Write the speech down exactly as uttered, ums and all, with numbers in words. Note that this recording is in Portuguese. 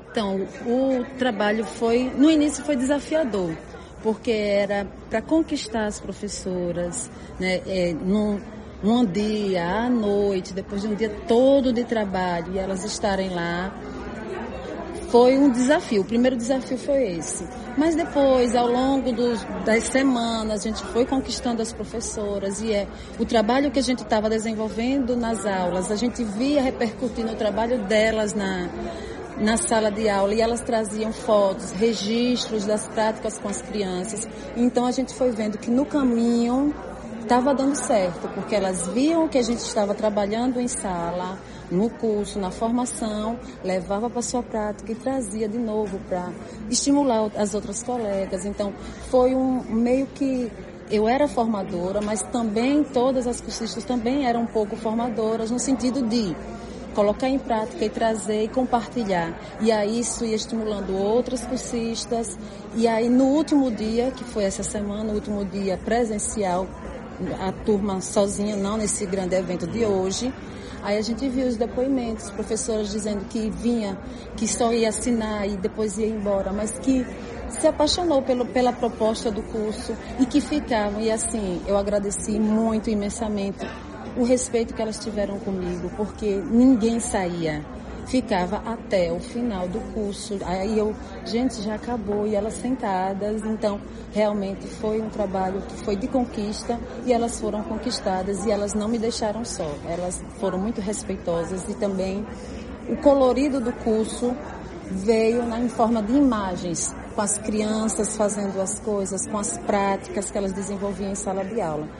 Então, o trabalho foi, no início foi desafiador, porque era para conquistar as professoras, né, é, num, num dia, à noite, depois de um dia todo de trabalho, e elas estarem lá. Foi um desafio, o primeiro desafio foi esse. Mas depois, ao longo dos, das semanas, a gente foi conquistando as professoras e é, o trabalho que a gente estava desenvolvendo nas aulas, a gente via repercutir no trabalho delas na, na sala de aula e elas traziam fotos, registros das práticas com as crianças. Então a gente foi vendo que no caminho estava dando certo, porque elas viam que a gente estava trabalhando em sala, no curso, na formação, levava para a sua prática e trazia de novo para estimular as outras colegas. Então, foi um meio que eu era formadora, mas também todas as cursistas também eram um pouco formadoras, no sentido de colocar em prática e trazer e compartilhar. E aí isso ia estimulando outras cursistas. E aí no último dia, que foi essa semana, o último dia presencial, a turma sozinha, não nesse grande evento de hoje. Aí a gente viu os depoimentos, professoras dizendo que vinha, que só ia assinar e depois ia embora, mas que se apaixonou pelo, pela proposta do curso e que ficavam. E assim, eu agradeci muito, imensamente, o respeito que elas tiveram comigo, porque ninguém saía. Ficava até o final do curso. Aí eu, gente, já acabou, e elas sentadas. Então, realmente foi um trabalho que foi de conquista e elas foram conquistadas e elas não me deixaram só. Elas foram muito respeitosas e também o colorido do curso veio na, em forma de imagens, com as crianças fazendo as coisas, com as práticas que elas desenvolviam em sala de aula.